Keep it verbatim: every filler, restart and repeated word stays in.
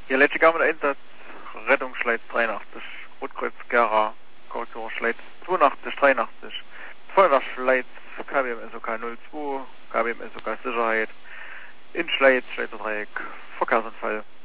Hier letzte Gang mit Einsatz, Rettungsschleit dreiundachtzig, Rotkreuz Gera, Korrektur Schleit zweiundachtzig, dreiundachtzig, Feuerwehr Schleiz, K W M S O K null zwei, K W M S O K Sicherheit, in Schleiz, Schleizer Dreieck, Verkehrsunfall.